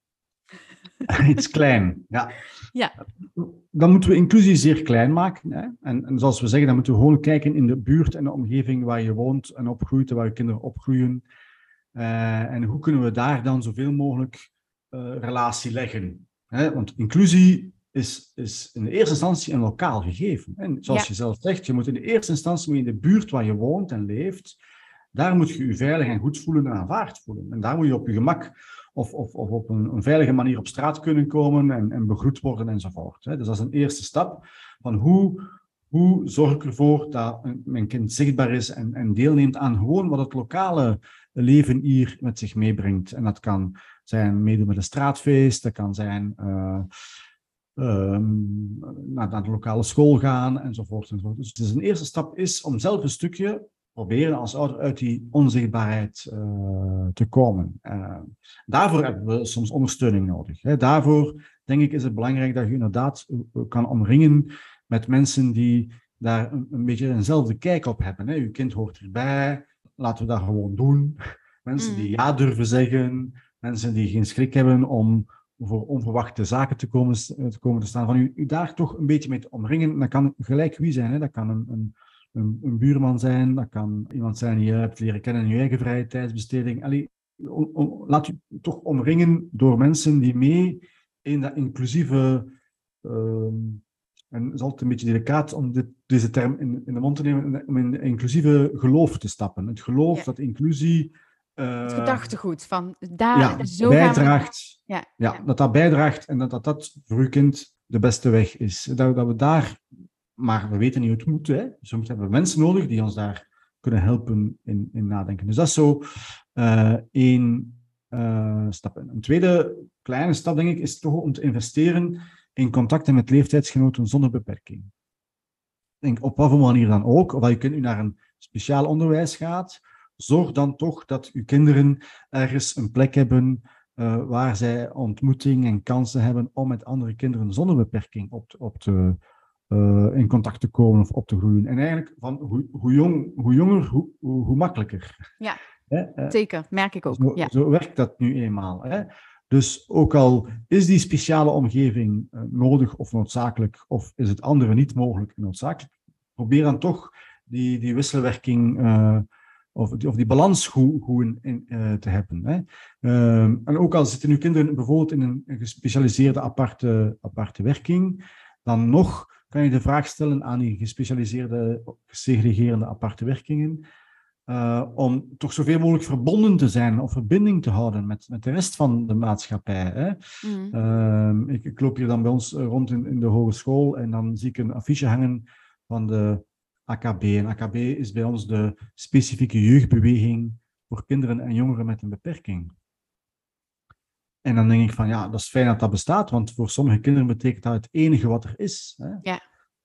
Iets klein, ja. ja. Dan moeten we inclusie zeer klein maken. Hè? En, en zoals we zeggen, dan moeten we gewoon kijken in de buurt en de omgeving waar je woont en opgroeit, waar je kinderen opgroeien. Uh, en hoe kunnen we daar dan zoveel mogelijk uh, relatie leggen? Hè? Want inclusie is, is in de eerste instantie een lokaal gegeven. En zoals Ja. je zelf zegt, je moet in de eerste instantie in de buurt waar je woont en leeft, daar moet je je veilig en goed voelen en aanvaard voelen. En daar moet je op je gemak of, of, of op een, een veilige manier op straat kunnen komen en, en begroet worden enzovoort. Hè? Dus dat is een eerste stap van hoe, hoe zorg ik ervoor dat mijn kind zichtbaar is en, en deelneemt aan gewoon wat het lokale leven hier met zich meebrengt. En dat kan zijn meedoen met een straatfeest, dat kan zijn uh, um, naar, naar de lokale school gaan enzovoort, enzovoort. Dus, dus een eerste stap is om zelf een stukje proberen als ouder uit die onzichtbaarheid uh, te komen. Uh, daarvoor hebben we soms ondersteuning nodig. Hè. Daarvoor, denk ik, is het belangrijk dat je inderdaad kan omringen met mensen die daar een, een beetje eenzelfde kijk op hebben. Hè. Je kind hoort erbij, laten we dat gewoon doen. Mensen die ja durven zeggen, mensen die geen schrik hebben om voor onverwachte zaken te komen te, komen te staan. Van u, u daar toch een beetje mee te omringen. Dat kan gelijk wie zijn. Hè. Dat kan een, een Een, een buurman zijn, dat kan iemand zijn die je hebt leren kennen in je eigen vrije tijdsbesteding. Allee, om, om, laat je toch omringen door mensen die mee in dat inclusieve, uh, en het is altijd een beetje delicaat om dit, deze term in, in de mond te nemen, om in inclusieve geloof te stappen. Het geloof ja. dat inclusie... Uh, het gedachtegoed van daar ja, zo bijdraagt, we... ja, ja, ja. dat dat bijdraagt en dat dat, dat voor uw kind de beste weg is. Dat, dat we daar... Maar we weten niet hoe het moet. Hè. Dus we hebben mensen nodig die ons daar kunnen helpen in, in nadenken. Dus dat is zo uh, één uh, stap. Een tweede kleine stap, denk ik, is toch om te investeren in contacten met leeftijdsgenoten zonder beperking. Ik denk, op wat voor manier dan ook, of dat je kind nu naar een speciaal onderwijs gaat, zorg dan toch dat uw kinderen ergens een plek hebben uh, waar zij ontmoeting en kansen hebben om met andere kinderen zonder beperking op te, op te Uh, in contact te komen of op te groeien. En eigenlijk, van hoe, hoe, jong, hoe jonger, hoe, hoe, hoe makkelijker. Ja, hè? Uh, zeker. Merk ik ook. Zo, ja. zo werkt dat nu eenmaal. Hè? Dus ook al is die speciale omgeving uh, nodig of noodzakelijk, of is het andere niet mogelijk en noodzakelijk, probeer dan toch die, die wisselwerking uh, of, die, of die balans goed, goed in, uh, te hebben. Hè? Uh, en ook al zitten nu kinderen bijvoorbeeld in een, een gespecialiseerde aparte, aparte werking, dan nog kan je de vraag stellen aan die gespecialiseerde, segregerende aparte werkingen, uh, om toch zoveel mogelijk verbonden te zijn of verbinding te houden met, met de rest van de maatschappij. Hè? Mm. Uh, ik, ik loop hier dan bij ons rond in, in de hogeschool en dan zie ik een affiche hangen van de A K B. En A K B is bij ons de specifieke jeugdbeweging voor kinderen en jongeren met een beperking. En dan denk ik van, ja, dat is fijn dat dat bestaat, want voor sommige kinderen betekent dat het enige wat er is. Hè? Ja.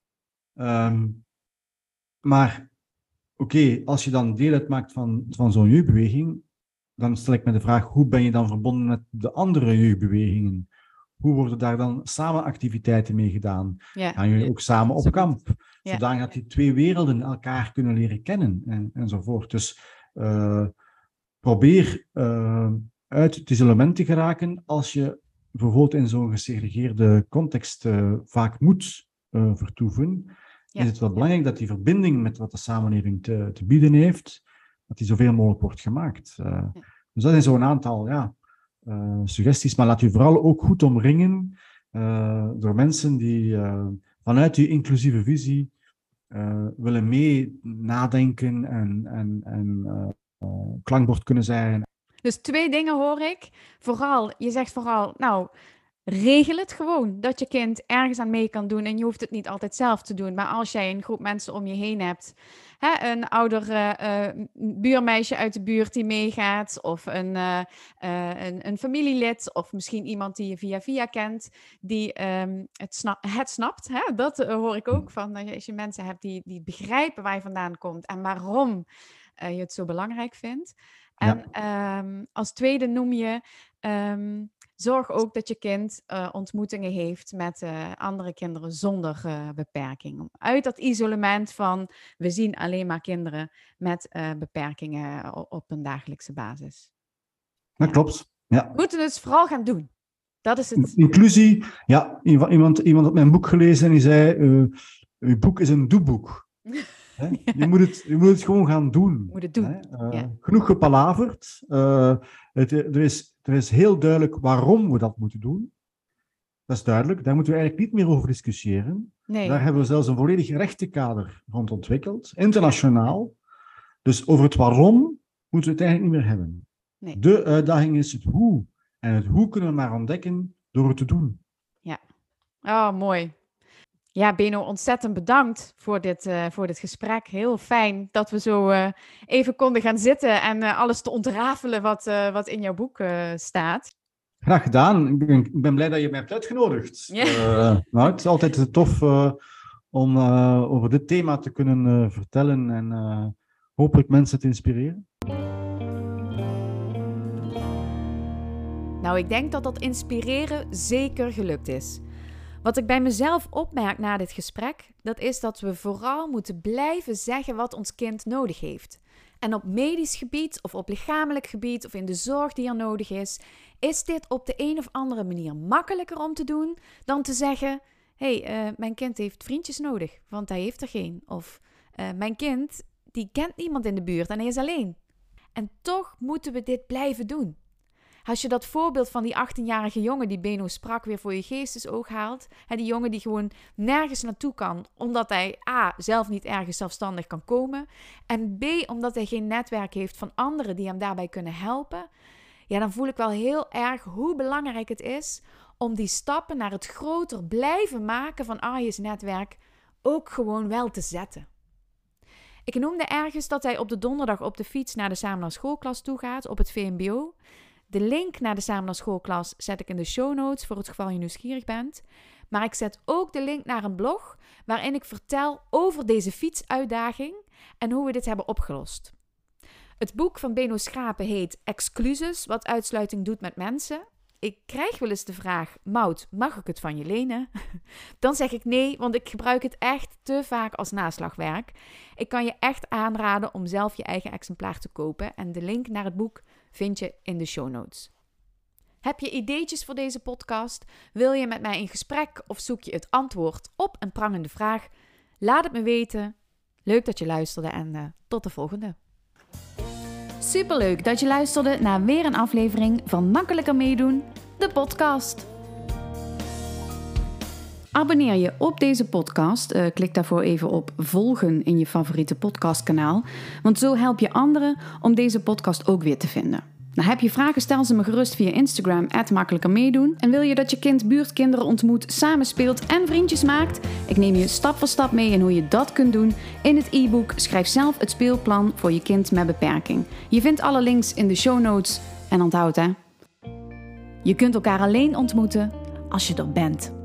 Um, maar, oké, okay, als je dan deel uitmaakt van, van zo'n jeugdbeweging, dan stel ik me de vraag, hoe ben je dan verbonden met de andere jeugdbewegingen? Hoe worden daar dan samen activiteiten mee gedaan? Ja. Gaan jullie ook samen op kamp? Ja. Zodat die twee werelden elkaar kunnen leren kennen en, enzovoort. Dus uh, probeer... Uh, uit het isolement te geraken als je bijvoorbeeld in zo'n gesegregeerde context uh, vaak moet uh, vertoeven, ja. is het wel belangrijk dat die verbinding met wat de samenleving te, te bieden heeft, dat die zoveel mogelijk wordt gemaakt. Uh, ja. Dus dat zijn zo'n aantal ja, uh, suggesties, maar laat u vooral ook goed omringen uh, door mensen die uh, vanuit die inclusieve visie uh, willen mee nadenken en, en, en uh, uh, klankbord kunnen zijn. Dus twee dingen hoor ik. Vooral, je zegt vooral, nou, regel het gewoon. Dat je kind ergens aan mee kan doen en je hoeft het niet altijd zelf te doen. Maar als jij een groep mensen om je heen hebt, hè, een ouder uh, buurmeisje uit de buurt die meegaat, of een, uh, uh, een, een familielid, of misschien iemand die je via via kent, die um, het, snap, het snapt. Hè? Dat uh, hoor ik ook van, uh, als je mensen hebt die, die begrijpen waar je vandaan komt en waarom uh, je het zo belangrijk vindt. En ja. um, als tweede noem je, um, zorg ook dat je kind uh, ontmoetingen heeft met uh, andere kinderen zonder uh, beperking. Om uit dat isolement van, we zien alleen maar kinderen met uh, beperkingen op een dagelijkse basis. Dat ja. klopt, ja. We moeten het vooral gaan doen. Dat is het. Inclusie, ja, iemand, iemand had mijn boek gelezen en die zei, uh, uw boek is een doeboek. He? Ja. Je, moet het, je moet het gewoon gaan doen. Moet het doen. Uh, ja. Genoeg gepalaverd. Uh, het, er, is, er is heel duidelijk waarom we dat moeten doen. Dat is duidelijk. Daar moeten we eigenlijk niet meer over discussiëren. Nee. Daar hebben we zelfs een volledig rechtenkader rond ontwikkeld, internationaal. Dus over het waarom moeten we het eigenlijk niet meer hebben. Nee. De uitdaging is het hoe. En het hoe kunnen we maar ontdekken door het te doen. Ja. Oh, mooi. Ja, Benno, ontzettend bedankt voor dit, uh, voor dit gesprek. Heel fijn dat we zo uh, even konden gaan zitten en uh, alles te ontrafelen wat, uh, wat in jouw boek uh, staat. Graag gedaan. Ik ben, ik ben blij dat je mij hebt uitgenodigd. Ja. Uh, nou, het is altijd tof uh, om uh, over dit thema te kunnen uh, vertellen en uh, hopelijk mensen te inspireren. Nou, ik denk dat dat inspireren zeker gelukt is. Wat ik bij mezelf opmerk na dit gesprek, dat is dat we vooral moeten blijven zeggen wat ons kind nodig heeft. En op medisch gebied of op lichamelijk gebied of in de zorg die er nodig is, is dit op de een of andere manier makkelijker om te doen dan te zeggen, hé, hey, uh, mijn kind heeft vriendjes nodig, want hij heeft er geen. Of uh, mijn kind, die kent niemand in de buurt en hij is alleen. En toch moeten we dit blijven doen. Als je dat voorbeeld van die achttienjarige jongen die Benno sprak weer voor je geestesoog haalt, hè, die jongen die gewoon nergens naartoe kan, omdat hij a. zelf niet ergens zelfstandig kan komen en b. omdat hij geen netwerk heeft van anderen die hem daarbij kunnen helpen, ja, dan voel ik wel heel erg hoe belangrijk het is om die stappen naar het groter blijven maken van Arje's netwerk ook gewoon wel te zetten. Ik noemde ergens dat hij op de donderdag op de fiets naar de Samen naar Schoolklas toe gaat op het V M B O. De link naar de Samen naar Schoolklas zet ik in de show notes voor het geval je nieuwsgierig bent. Maar ik zet ook de link naar een blog waarin ik vertel over deze fietsuitdaging en hoe we dit hebben opgelost. Het boek van Benno Schrapen heet Exclusus, wat uitsluiting doet met mensen. Ik krijg wel eens de vraag, Maud, mag ik het van je lenen? Dan zeg ik nee, want ik gebruik het echt te vaak als naslagwerk. Ik kan je echt aanraden om zelf je eigen exemplaar te kopen en de link naar het boek vind je in de show notes. Heb je ideetjes voor deze podcast? Wil je met mij in gesprek of zoek je het antwoord op een prangende vraag? Laat het me weten. Leuk dat je luisterde en uh, tot de volgende. Superleuk dat je luisterde naar weer een aflevering van Makkelijker Meedoen, de podcast. Abonneer je op deze podcast. Uh, klik daarvoor even op volgen in je favoriete podcastkanaal. Want zo help je anderen om deze podcast ook weer te vinden. Nou, heb je vragen, stel ze me gerust via Instagram, at makkelijker meedoen. En wil je dat je kind buurtkinderen ontmoet, samenspeelt en vriendjes maakt? Ik neem je stap voor stap mee in hoe je dat kunt doen in het e-book Schrijf zelf het speelplan voor je kind met beperking. Je vindt alle links in de show notes. En onthoud hè, je kunt elkaar alleen ontmoeten als je er bent.